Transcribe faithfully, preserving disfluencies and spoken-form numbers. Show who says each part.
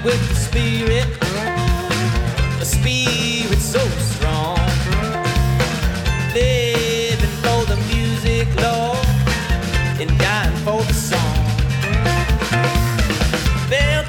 Speaker 1: with the spirit, a spirit so strong, living for the music, Lord, and dying for the song.